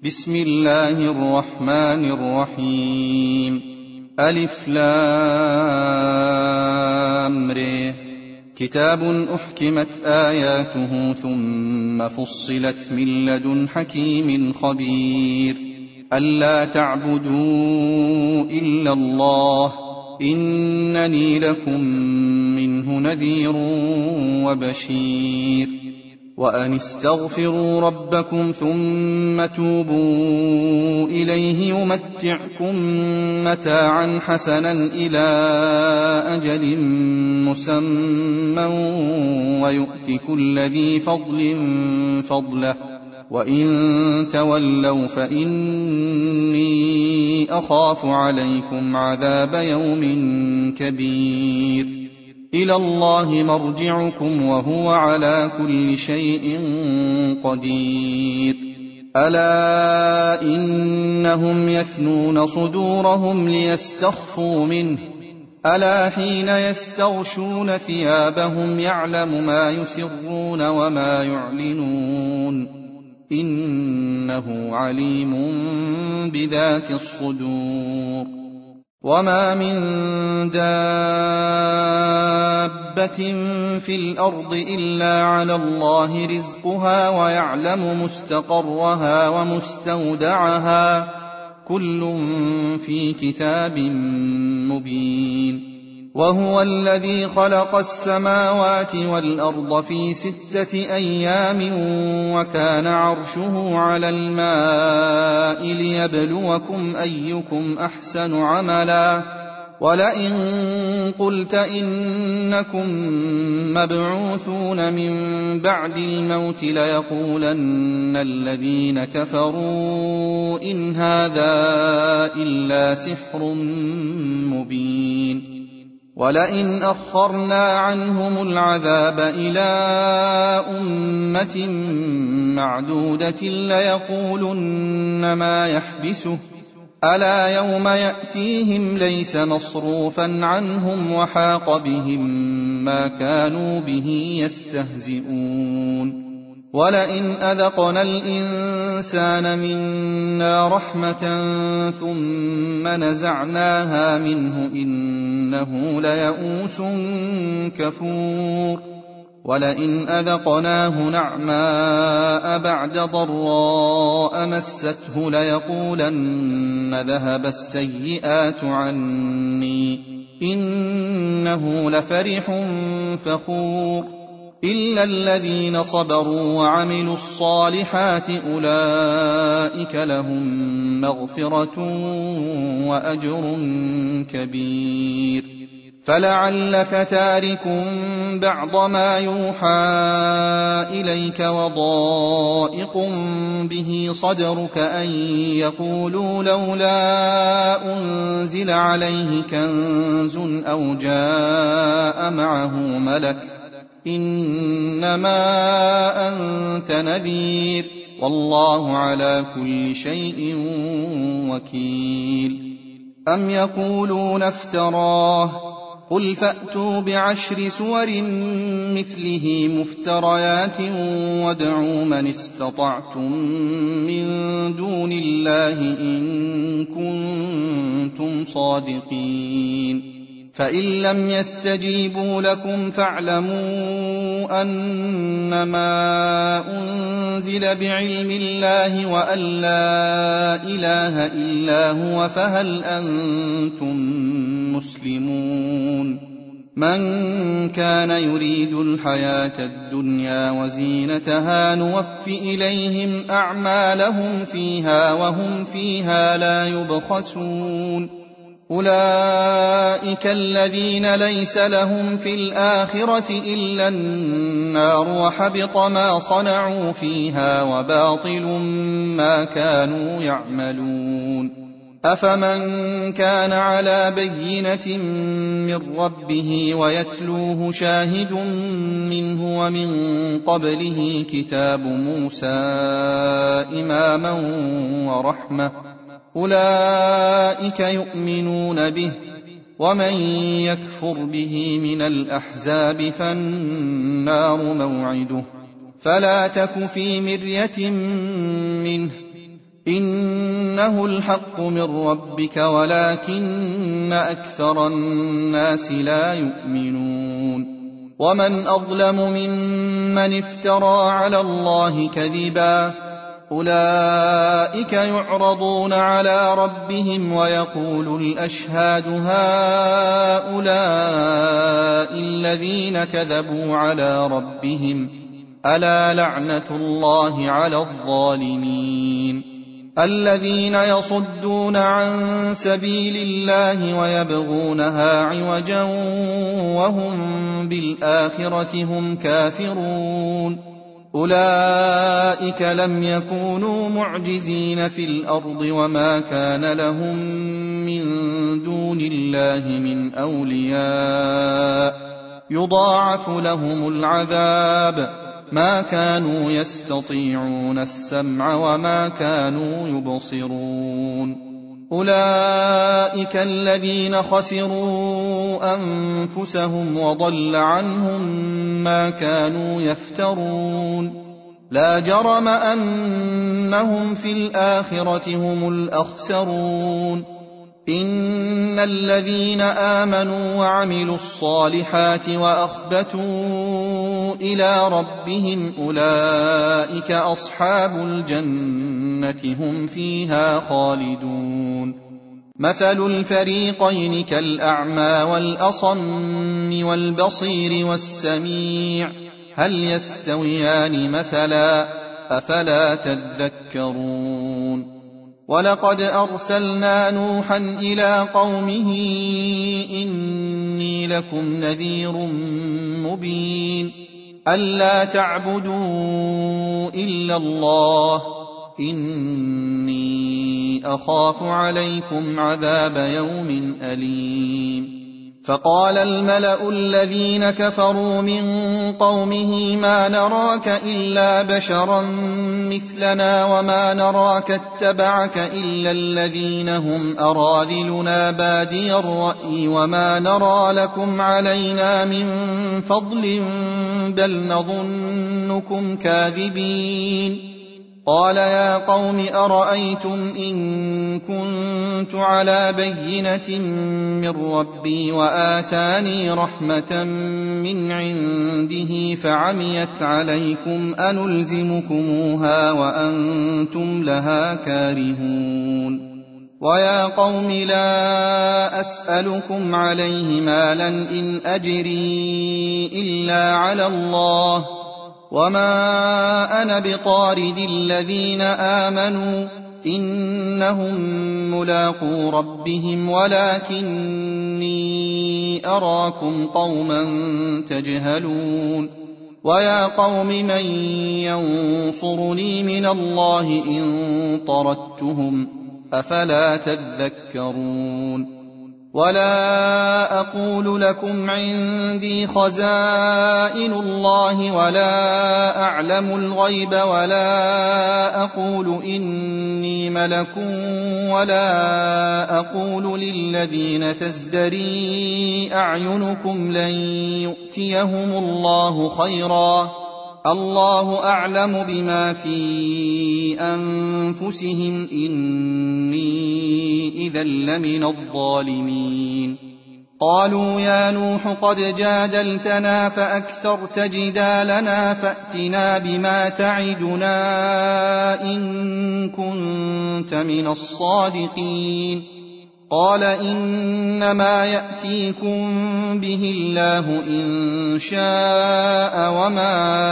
بسم الله الرحمن الرحيم. ألف لام ر. كتاب أحكمت آياته ثم فصلت من لدن حكيم خبير. ألا تعبدوا إلا الله إنني لكم منه نذير وبشير. وأن استغفروا ربكم ثم توبوا إليه يمتعكم متاعا حسنا إلى أجل مسمى ويؤت كل ذي فضل فضله وإن تولوا فإني أخاف عليكم عذاب يوم كبير. إلى الله مرجعكم وهو على كل شيء قدير. ألا إنهم يثنون صدورهم ليستخفوا منه ألا حين يستغشون ثيابهم يعلم ما يسرون وما يعلنون إنه عليم بذات الصدور. وما من دابة في الأرض إلا على الله رزقها ويعلم مستقرها ومستودعها كل في كتاب مبين. وهو الذي خلق السماوات والأرض في 6 أيام وكان عرشه على الماء ليبلوكم أيكم أحسن عملا. ولئن قلت إنكم مبعوثون من بعد الموت ليقولن الذين كفروا إن هذا إلا سحر مبين. ولئن أخرنا عنهم العذاب إلى أمة معدودة ليقولن ما يحبسه ألا يوم يأتيهم ليس مصروفا عنهم وحاق بهم ما كانوا به يستهزئون. ولئن أذقنا الإنسان منا رحمة ثم نزعناها منه إنه ليئوس كفور. ولئن أذقناه نعماء بعد ضراء مسته ليقولن ذهب السيئات عني إنه لفرح فخور. إلا الذين صبروا وعملوا الصالحات أولئك لهم مغفرة وأجر كبير. فلعلك تارك بعض ما يوحى إليك وضائق به صدرك أن يقولوا لولا أنزل عليه كنز أو جاء معه ملك إنما أنت نذير والله على كل شيء وكيل. أم يقولون افتراه قل فأتوا ب10 سور مثله مفتريات وادعوا من استطعتم من دون الله إن كنتم صادقين. فإن لم يستجيبوا لكم فاعلموا أنما أنزل بعلم الله وأن لا إله إلا هو فهل أنتم مسلمون. من كان يريد الحياة الدنيا وزينتها نوف إليهم أعمالهم فيها وهم فيها لا يبخسون. أولئك الذين ليس لهم في الآخرة إلا النار وحبط ما صنعوا فيها وباطل ما كانوا يعملون. أفمن كان على بينة من ربه ويتلوه شاهد منه ومن قبله كتاب موسى إماما ورحمة أولئك يؤمنون به. ومن يكفر به من الأحزاب فالنار موعده فلا تك في مرية منه إنه الحق من ربك ولكن أكثر الناس لا يؤمنون ومن أظلم ممن افترى على الله كذبا أولئك يعرضون على ربهم ويقول الأشهاد هؤلاء الذين كذبوا على ربهم ألا لعنة الله على الظالمين الذين يصدون عن سبيل الله ويبغونها عوجا وهم بالآخرة هم كافرون أولئك لم يكونوا معجزين في الأرض وما كان لهم من دون الله من أولياء يضاعف لهم العذاب ما كانوا يستطيعون السمع وما كانوا يبصرون أولئك الذين خسروا أنفسهم وضل عنهم ما كانوا يفترون لا جرم أنهم في الآخرة هم الأخسرون إن الذين آمنوا وعملوا الصالحات وأخبتوا إلى ربهم أولئك أصحاب الجنة هم فيها خالدون مثل الفريقين كالأعمى والأصم والبصير والسميع هل يستويان مثلا أفلا تذكرون ولقد أرسلنا نوحا إلى قومه إني لكم نذير مبين ألا تعبدوا إلا الله إني أخاف عليكم عذاب يوم أليم فقال الملأ الذين كفروا من قومه ما نراك إلا بشرا مثلنا وما نراك اتبعك إلا الذين هم أراذلنا بادي الرأي وما نرى لكم علينا من فضل بل نظنكم كاذبين قال يا قوم أرأيتم إن كنت على بينة من ربي وآتاني رحمة من عنده فعميت عليكم أنلزمكموها وأنتم لها كارهون ويا قوم لا أسألكم عليه مالا إن أجري إلا على الله وما أنا بطارد الذين آمنوا إنهم ملاقو ربهم ولكني أراكم قوما تجهلون ويا قوم من ينصرني من الله إن طردتهم أفلا تذكرون ولا أقول لكم عندي خزائن الله ولا أعلم الغيب ولا أقول إني ملك ولا أقول للذين تزدري أعينكم لن يؤتيهم الله خيرا الله أعلم بما في أنفسهم إني إذا لمن الظالمين قالوا يا نوح قد جادلتنا فأكثرت جدالنا فأتنا بما تعدنا إن كنت من الصادقين قال إنما يأتيكم به الله إن شاء وما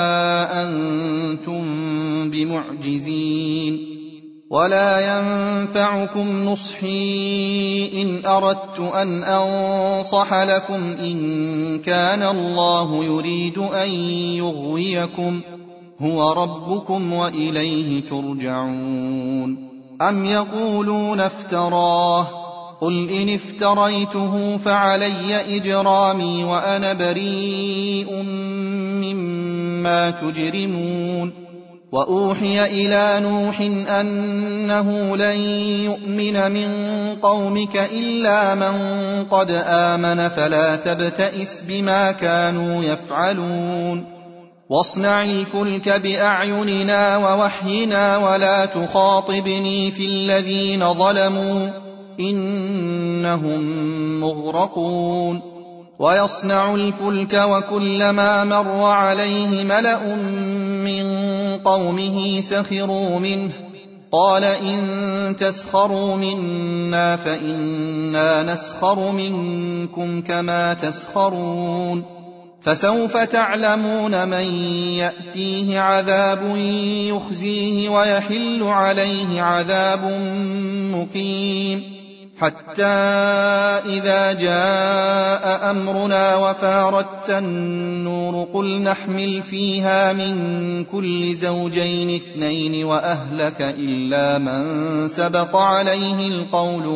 أنتم بمعجزين ولا ينفعكم نصحي إن أردت أن أنصح لكم إن كان الله يريد أن يغويكم هو ربكم وإليه ترجعون أم يقولون افتراه قل إن افتريته فعلي إجرامي وأنا بريء مما تجرمون وأوحي إلى نوح أنه لن يؤمن من قومك إلا من قد آمن فلا تبتئس بما كانوا يفعلون واصنع الفلك بأعيننا ووحينا ولا تخاطبني في الذين ظلموا إنهم مغرقون ويصنع الفلك وكلما مر عليه ملأ من قومه سخروا منه قال إن تسخروا منا فإنا نسخر منكم كما تسخرون فسوف تعلمون من يأتيه عذاب يخزيه ويحل عليه عذاب مقيم حتى إذا جاء أمرنا وفارت النور قل نحمل فيها من كل زوجين 2 وأهلك إلا من سبق عليه القول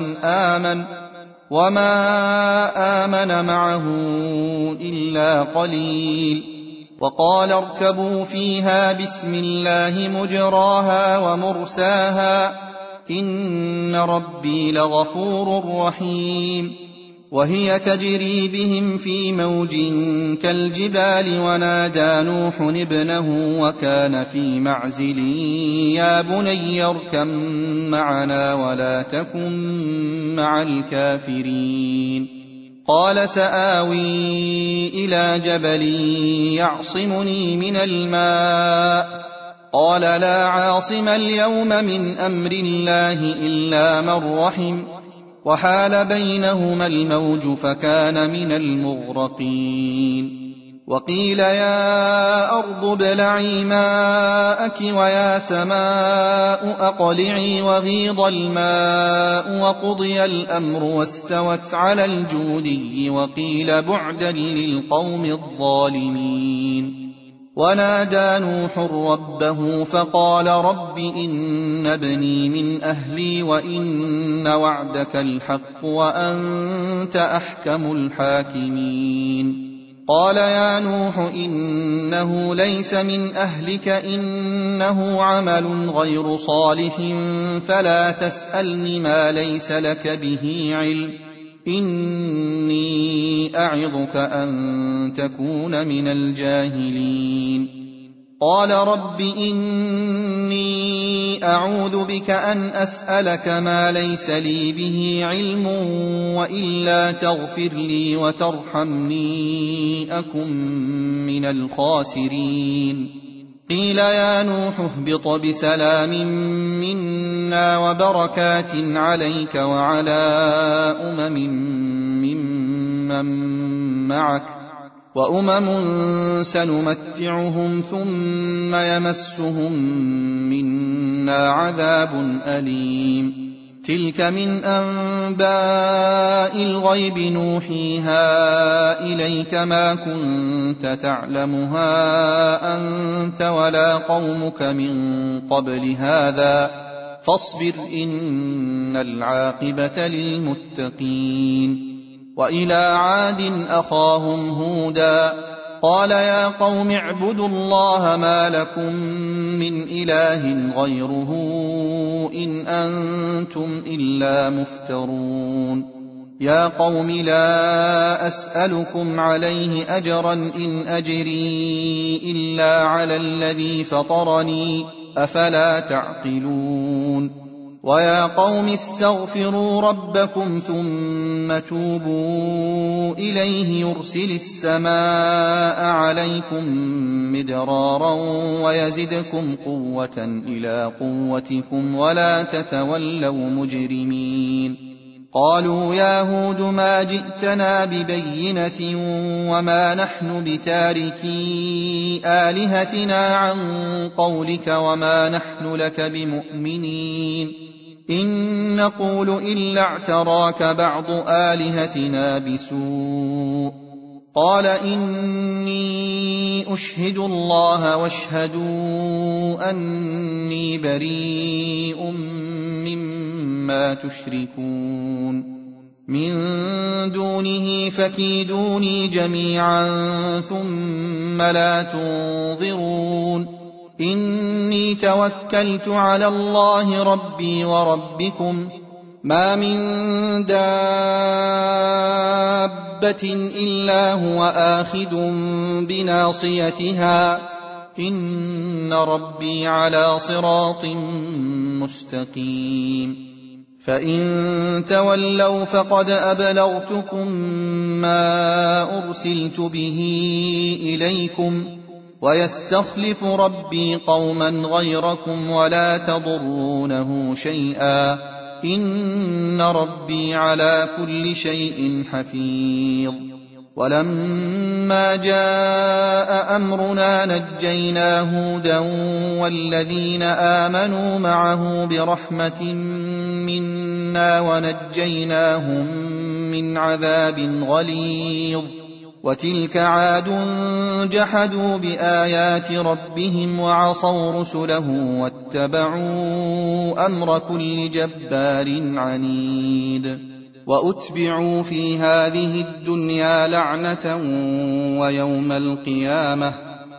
وما آمن معه إلا قليل وقال اركبوا فيها بسم الله مجراها ومرساها إن ربي لغفور رحيم وهي تجري بهم في موج كالجبال ونادى نوح ابنه وكان في معزل يا بني اركب معنا ولا تكن مع الكافرين قال سآوي إلى جبل يعصمني من الماء قال لا عاصم اليوم من أمر الله إلا من رحم وحال بينهما الموج فكان من المغرقين وقيل يا أرض ابلعي ماءك ويا سماء أقلعي وغيض الماء وقضي الأمر واستوت على الجودي وقيل بعدا للقوم الظالمين ونادى نوح ربه فقال رب إن ابني من أهلي وإن وعدك الحق وأنت أحكم الحاكمين قال يا نوح إنه ليس من أهلك إنه عمل غير صالح فلا تسألني ما ليس لك به علم إني أعظك أن تكون من الجاهلين قال رب إني أعوذ بك أن أسألك ما ليس لي به علم وإلا تغفر لي وترحمني أكن من الخاسرين قيل يا نوح اهبط بسلام منا وبركات عليك وعلى ممن معك وأمم سنمتعهم ثم يمسهم منا عذاب أليم تلك من أنباء الغيب نوحيها إليك ما كنت تعلمها أنت ولا قومك من قبل هذا فاصبر إن العاقبة للمتقين وإلى عاد أخاهم هودا قال يا قوم اعبدوا الله ما لكم من إله غيره إن أنتم إلا مفترون يا قوم لا أسألكم عليه أجرا إن أجري إلا على الذي فطرني أفلا تعقلون ويا قوم استغفروا ربكم ثم توبوا إليه يرسل السماء عليكم مدرارا ويزدكم قوة إلى قوتكم ولا تتولوا مجرمين قالوا يا هود ما جئتنا ببينة وما نحن بتاركي آلهتنا عن قولك وما نحن لك بمؤمنين إن نقول إلا اعتراك بعض آلهتنا بسوء قال إني أشهد الله واشهدوا أني بريء مما تشركون من دونه فكيدوني جميعا ثم لا تنظرون إني توكلت على الله ربي وربكم ما من دابة إلا هو آخذ بناصيتها إن ربي على صراط مستقيم فإن تولوا فقد أبلغتكم ما أرسلت به إليكم ويستخلف ربي قوما غيركم ولا تضرونه شيئا إن ربي على كل شيء حفيظ ولما جاء أمرنا نجينا هودا والذين آمنوا معه برحمة منا ونجيناهم من عذاب غليظ وتلك عاد جحدوا بآيات ربهم وعصوا رسله واتبعوا أمر كل جبار عنيد وأتبعوا في هذه الدنيا لعنة ويوم القيامة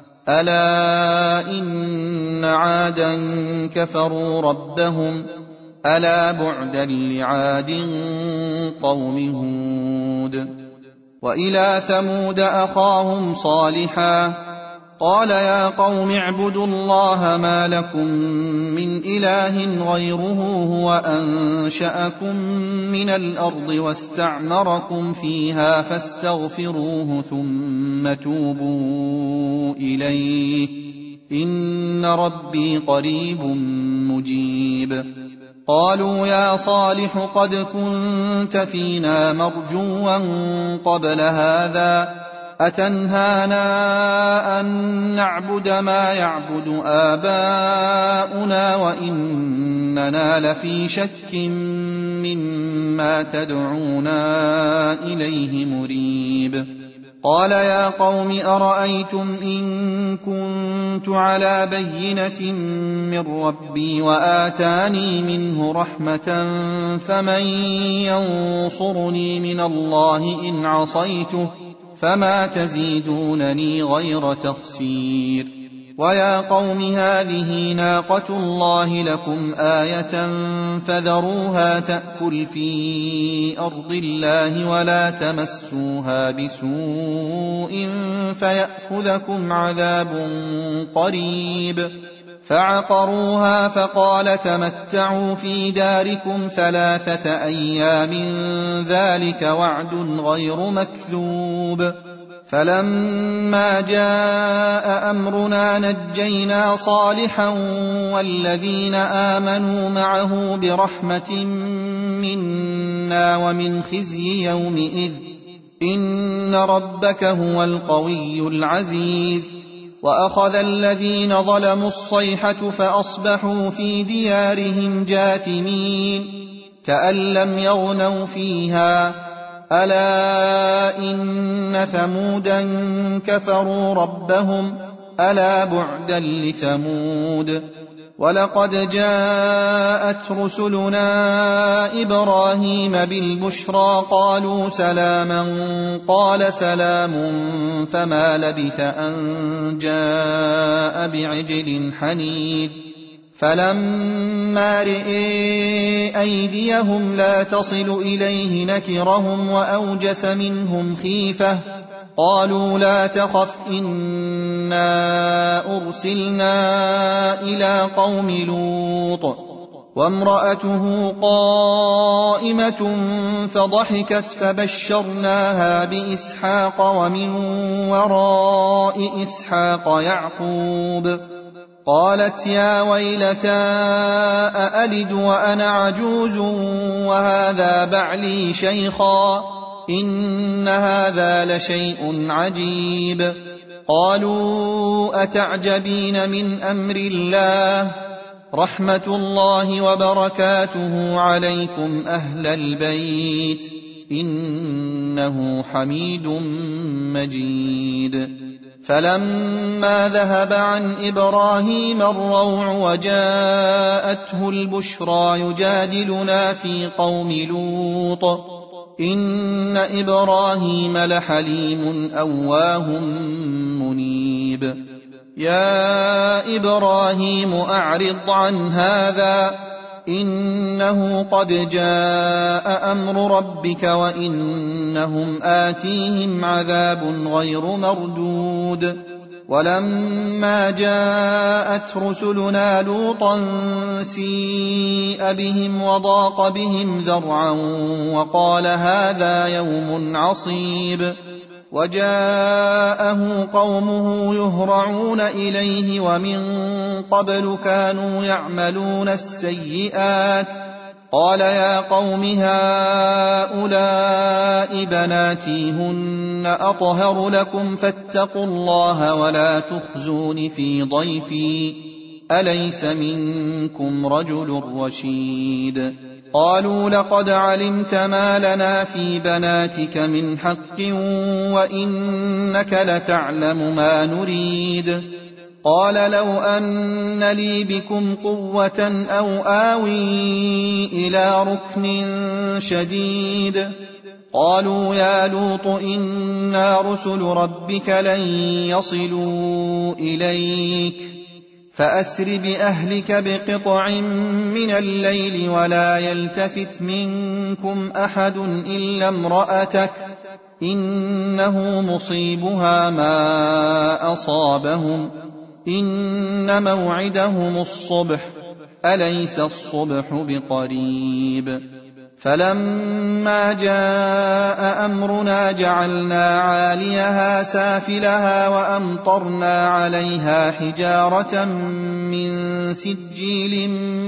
ألا إن عادا كفروا ربهم ألا بعدا لعاد قوم هود وإلى ثمود أخاهم صالحا قال يا قوم اعبدوا الله ما لكم من إله غيره هو أنشأكم من الأرض واستعمركم فيها فاستغفروه ثم توبوا إليه إن ربي قريب مجيب قالوا يا صالح قد كنت فينا مرجوا قبل هذا أتنهانا أن نعبد ما يعبد آباؤنا وإننا لفي شك مما تدعونا إليه مريب قال يا قوم أرأيتم إن كنت على بينة من ربي وآتاني منه رحمة فمن ينصرني من الله إن عصيته فما تزيدونني غير تخسير ويا قوم هذه ناقة الله لكم آية فذروها تأكل في أرض الله ولا تمسوها بسوء فيأخذكم عذاب قريب فعقروها فقال تمتعوا في داركم 3 أيام ذلك وعد غير مكذوب فلما جاء أمرنا نجينا صالحا والذين آمنوا معه برحمة منا ومن خزي يومئذ إن ربك هو القوي العزيز وأخذ الذين ظلموا الصيحة فأصبحوا في ديارهم جاثمين كأن لم يغنوا فيها ألا إن ثمودا كفروا ربهم ألا بعدا لثمود ولقد جاءت رسلنا إبراهيم بالبشرى قالوا سلاما قال سلام فما لبث أن جاء بعجل حنيذ فلما رئي أيديهم لا تصل إليه نكرهم وأوجس منهم خيفة قالوا لا تخف إنا أرسلنا إلى قوم لوط وامرأته قائمة فضحكت فبشرناها بإسحاق ومن وراء إسحاق يعقوب قالت يا ويلتى أألد وأنا عجوز وهذا بعلي شيخا إن هذا لشيء عجيب قالوا أتعجبين من أمر الله رحمة الله وبركاته عليكم أهل البيت إنه حميد مجيد فلما ذهب عن إبراهيم الروع وجاءته البشرى يجادلنا في قوم لوط إن إبراهيم لحليم أواه منيب يا إبراهيم أعرض عن هذا إنه قد جاء أمر ربك وإنهم آتيهم عذاب غير مردود ولما جاءت رسلنا لوطا سيء بهم وضاق بهم ذرعا وقال هذا يوم عصيب وجاءه قومه يهرعون إليه ومن قبل كانوا يعملون السيئات قال يا قوم هؤلاء بناتي هن أطهر لكم فاتقوا الله ولا تخزون في ضيفي أليس منكم رجل رشيد قالوا لقد علمت ما لنا في بناتك من حق وإنك لتعلم ما نريد قال لو أن لي بكم قوة أو آوي إلى ركن شديد قالوا يا لوط إنا رسل ربك لن يصلوا إليك فأسر بأهلك بقطع من الليل ولا يلتفت منكم أحد إلا امرأتك إنه مصيبها ما أصابهم إن موعدهم الصبح أليس الصبح بقريب فلما جاء أمرنا جعلنا عاليها سافلها وأمطرنا عليها حجارة من سجيل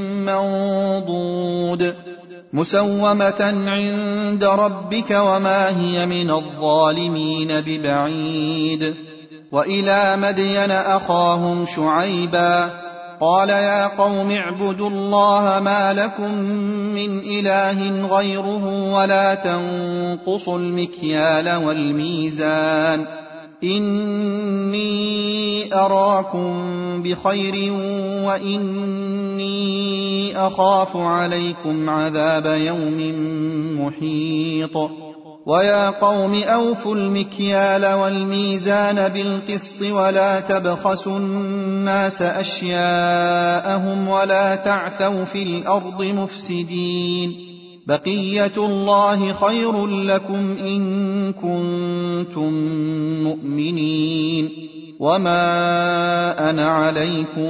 منضود مسومة عند ربك وما هي من الظالمين ببعيد وإلى مدين أخاهم شعيبا قال يا قوم اعبدوا الله ما لكم من إله غيره ولا تنقصوا المكيال والميزان إني أراكم بخير وإني أخاف عليكم عذاب يوم محيط ويا قوم أوفوا المكيال والميزان بالقسط ولا تبخسوا الناس أشياءهم ولا تعثوا في الأرض مفسدين بقية الله خير لكم إن كنتم مؤمنين وما أنا عليكم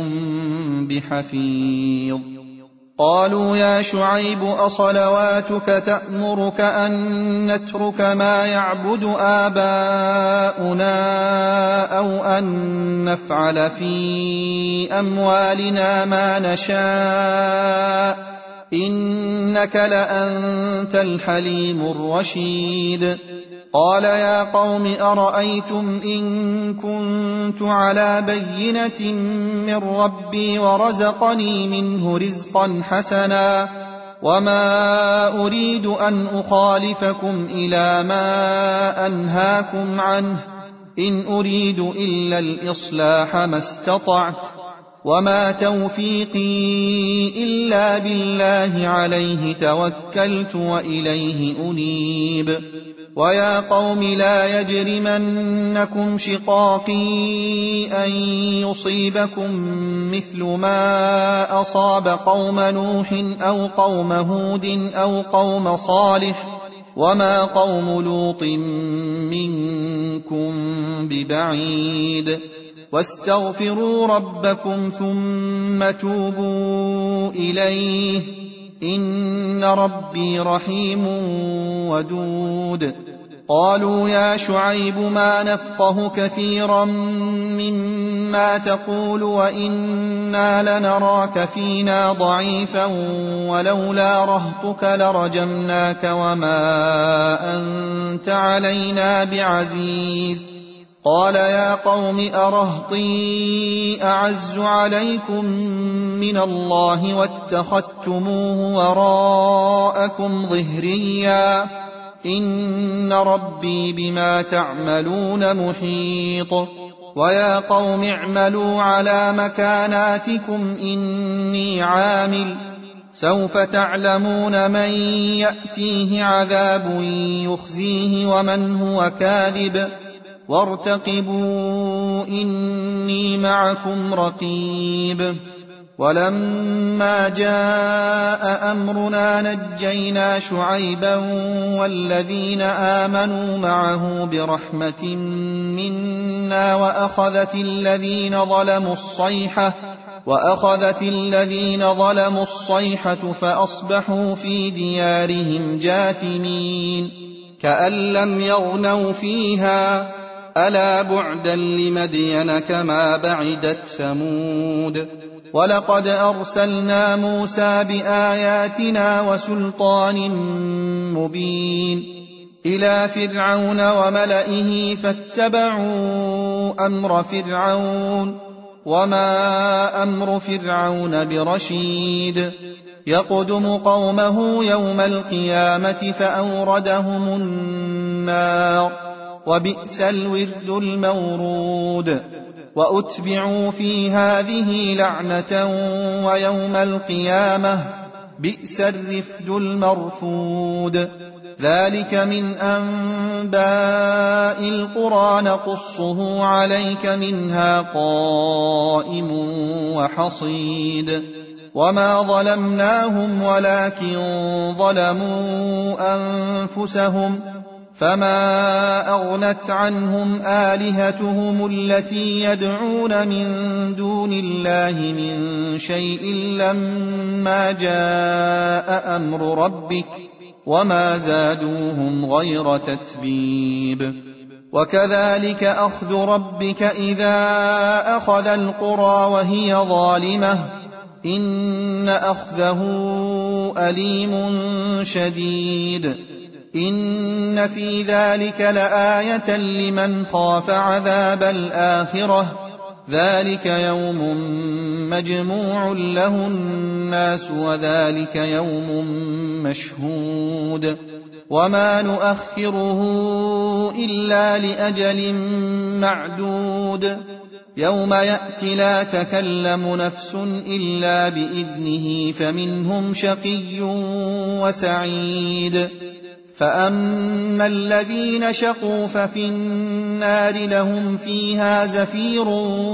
بحفيظ قالوا يا شعيب أصلواتك تأمرك أن نترك ما يعبد آباؤنا أو أن نفعل في أموالنا ما نشاء إنك لأنت الحليم الرشيد قال يا قوم أرأيتم إن كنت على بينة من ربي ورزقني منه رزقا حسنا وما أريد أن أخالفكم إلى ما أنهاكم عنه إن أريد إلا الإصلاح ما استطعت وما توفيقي إلا بالله عليه توكلت وإليه أنيب ويا قوم لا يجرمنكم شقاقي أن يصيبكم مثل ما أصاب قوم نوح أو قوم هود أو قوم صالح وما قوم لوط منكم ببعيد واستغفروا ربكم ثم توبوا إليه إن ربي رحيم ودود قالوا يا شعيب ما نفقه كثيرا مما تقول وإنا لنراك فينا ضعيفا ولولا رهطك لرجمناك وما أنت علينا بعزيز قال يا قوم أرهطي أعز عليكم من الله واتخذتموه وراءكم ظهريا إن ربي بما تعملون محيط ويا قوم اعملوا على مكاناتكم إني عامل سوف تعلمون من يأتيه عذاب يخزيه ومن هو كاذب وارتقبوا إني معكم رقيب ولما جاء أمرنا نجينا شعيبا والذين آمنوا معه برحمة منا وأخذت الذين ظلموا الصيحة فأصبحوا في ديارهم جاثمين كأن لم يغنوا فيها ألا بعدا لمدين كما بعدت ثمود ولقد أرسلنا موسى بآياتنا وسلطان مبين إلى فرعون وملئه فاتبعوا أمر فرعون وما أمر فرعون برشيد يقدم قومه يوم القيامة فأوردهم النار وبئس الورد المورود وأتبعوا في هذه لعنة ويوم القيامة بئس الرفد المرفود ذلك من أنباء القرى نقصه عليك منها قائم وحصيد وما ظلمناهم ولكن ظلموا أنفسهم فما أغنت عنهم آلهتهم التي يدعون من دون الله من شيء لما جاء أمر ربك وما زادوهم غير تتبيب وكذلك أخذ ربك إذا أخذ القرى وهي ظالمة إن أخذه أليم شديد إن في ذلك لآية لمن خاف عذاب الآخرة ذلك يوم مجموع له الناس وذلك يوم مشهود وما نؤخره إلا لأجل معدود يوم يأتي لا تكلم نفس إلا بإذنه فمنهم شقي وسعيد فأما الذين شقوا ففي النار لهم فيها زفير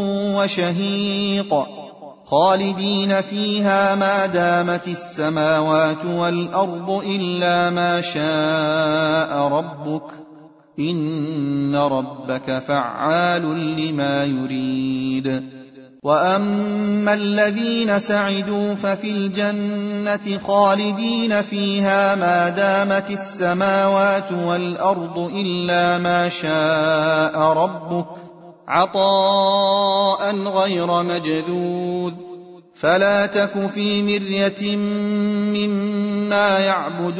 وشهيق خالدين فيها ما دامت السماوات والأرض إلا ما شاء ربك إن ربك فعال لما يريد وأما الذين سعدوا ففي الجنة خالدين فيها ما دامت السماوات والأرض إلا ما شاء ربك عطاء غير مجذوذ فلا تك في مرية مما يعبد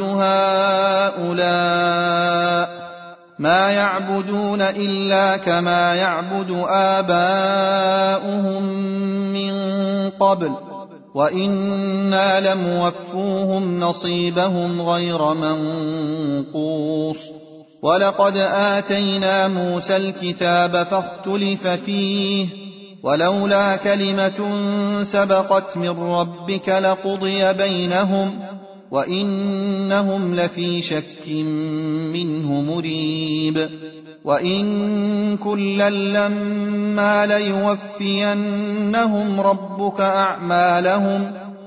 هؤلاء ما يعبدون إلا كما يعبد آباؤهم من قبل وإنا لموفوهم نصيبهم غير منقوص ولقد آتينا موسى الكتاب فاختلف فيه ولولا كلمة سبقت من ربك لقضي بينهم وإنهم لفي شك منه مريب وإن كلا لما ليوفينهم ربك أعمالهم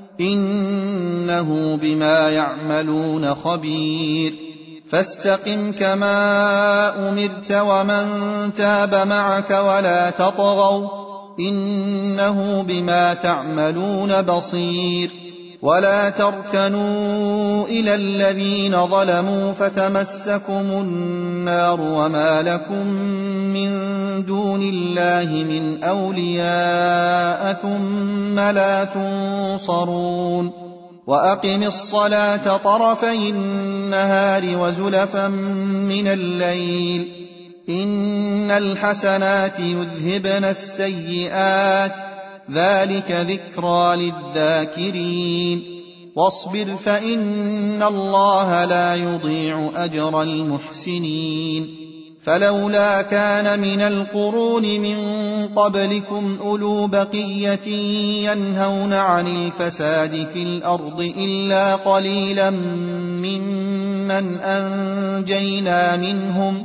إنه بما يعملون خبير فاستقم كما أمرت ومن تاب معك ولا تطغوا إنه بما تعملون بصير ولا تركنوا إلى الذين ظلموا فتمسكم النار وما لكم من دون الله من أولياء ثم لا تنصرون وأقم الصلاة طرفي النهار وزلفا من الليل إن الحسنات يذهبن السيئات ذلك ذكرى للذاكرين واصبر فإن الله لا يضيع أجر المحسنين فلولا كان من القرون من قبلكم أولو بقية ينهون عن الفساد في الأرض إلا قليلا ممن أنجينا منهم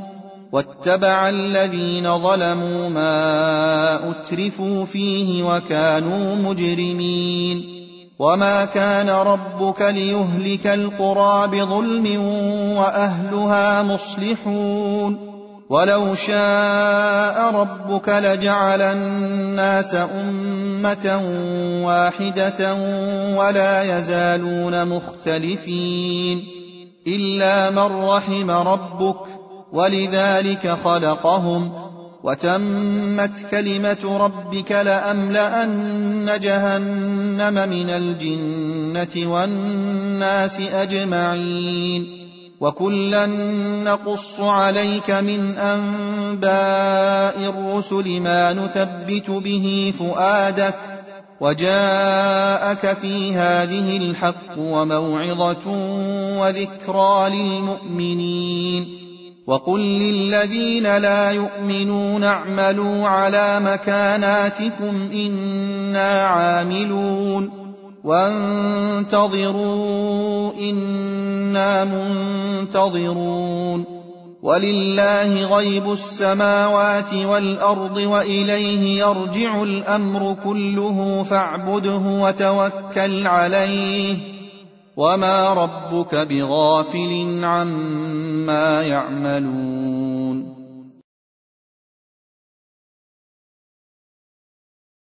واتبع الذين ظلموا ما أترفوا فيه وكانوا مجرمين وما كان ربك ليهلك القرى بظلم وأهلها مصلحون ولو شاء ربك لجعل الناس أمة واحدة ولا يزالون مختلفين إلا من رحم ربك ولذلك خلقهم وتمت كلمة ربك لأملأن جهنم من الجنة والناس أجمعين وكلا نقص عليك من أنباء الرسل ما نثبت به فؤادك وجاءك في هذه الحق وموعظة وذكرى للمؤمنين وقل للذين لا يؤمنون اعملوا على مكاناتكم إنا عاملون وانتظروا إنا منتظرون ولله غيب السماوات والأرض وإليه يرجع الأمر كله فاعبده وتوكل عليه وما ربك بغافل عما يعملون